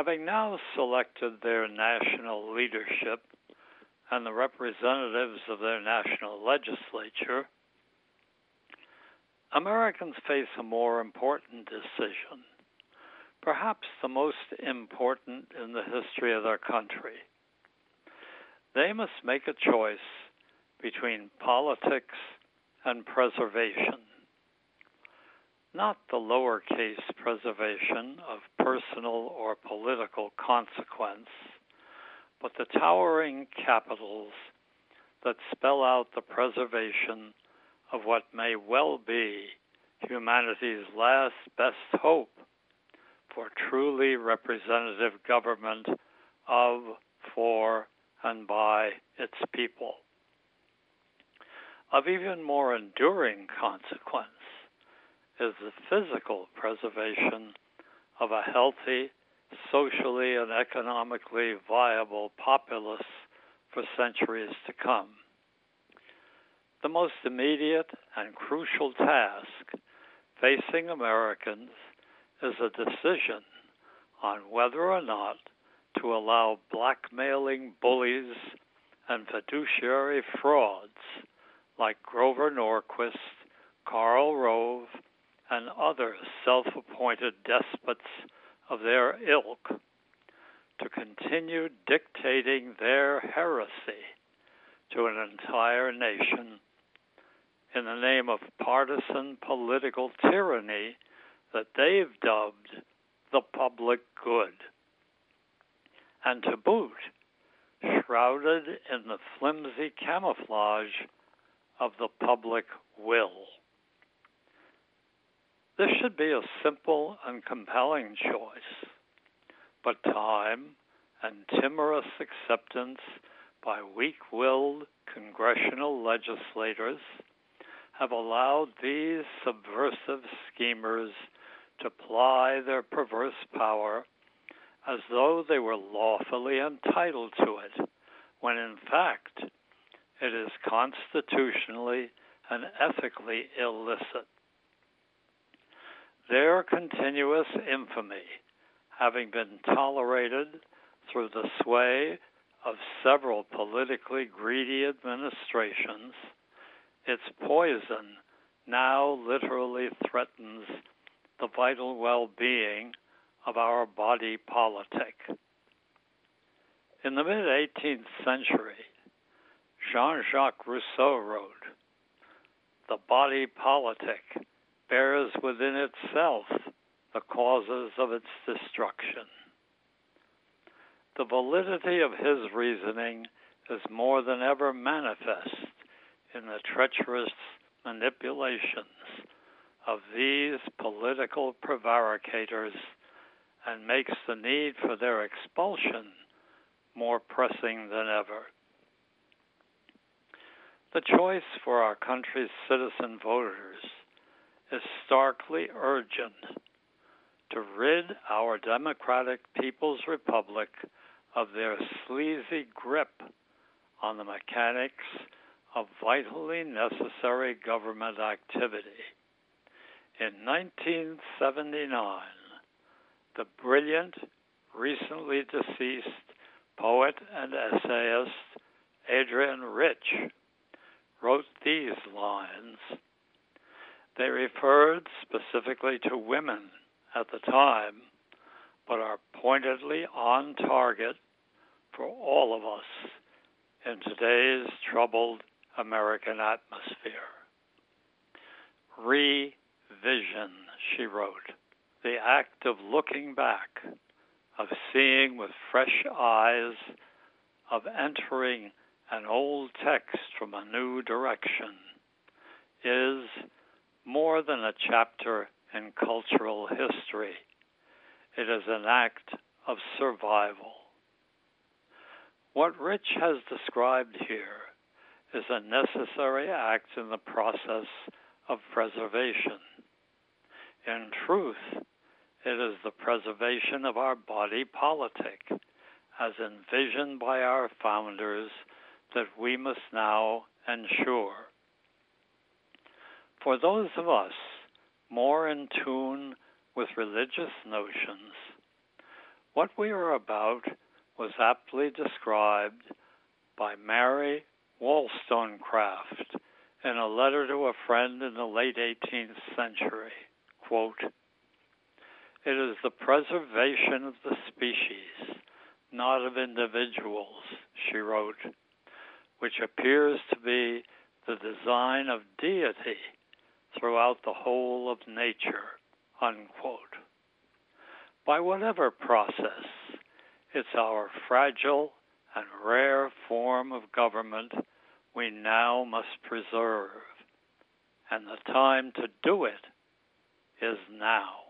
Having now selected their national leadership and the representatives of their national legislature, Americans face a more important decision, perhaps the most important in the history of their country. They must make a choice between politics and preservation, not the lowercase preservation of personal or political consequence, but the towering capitals that spell out the preservation of what may well be humanity's last best hope for truly representative government of, for, and by its people. Of even more enduring consequence is the physical preservation of a healthy, socially and economically viable populace for centuries to come. The most immediate and crucial task facing Americans is a decision on whether or not to allow blackmailing bullies and fiduciary frauds like Grover Norquist, Karl Rove, and other self-appointed despots of their ilk to continue dictating their heresy to an entire nation in the name of partisan political tyranny that they've dubbed the public good, and to boot, shrouded in the flimsy camouflage of the public will. This should be a simple and compelling choice, but time and timorous acceptance by weak-willed congressional legislators have allowed these subversive schemers to ply their perverse power as though they were lawfully entitled to it, when in fact it is constitutionally and ethically illicit. Their continuous infamy, having been tolerated through the sway of several politically greedy administrations, its poison now literally threatens the vital well-being of our body politic. In the mid-18th century, Jean-Jacques Rousseau wrote, "The body politic bears within itself the causes of its destruction." The validity of his reasoning is more than ever manifest in the treacherous manipulations of these political prevaricators and makes the need for their expulsion more pressing than ever. The choice for our country's citizen voters is starkly urgent: to rid our democratic People's Republic of their sleazy grip on the mechanics of vitally necessary government activity. In 1979, the brilliant, recently deceased poet and essayist Adrienne Rich wrote these lines. They referred specifically to women at the time, but are pointedly on target for all of us in today's troubled American atmosphere. Revision, she wrote, the act of looking back, of seeing with fresh eyes, of entering an old text from a new direction, is more than a chapter in cultural history. It is an act of survival. What Rich has described here is a necessary act in the process of preservation. In truth, it is the preservation of our body politic, as envisioned by our founders, that we must now ensure. For those of us more in tune with religious notions, What we are about was aptly described by Mary Wollstonecraft in a letter to a friend in the late 18th century. Quote, "It is the preservation of the species, not of individuals," she wrote, "which appears to be the design of deity throughout the whole of nature," unquote. By whatever process, it's our fragile and rare form of government we now must preserve, and the time to do it is now.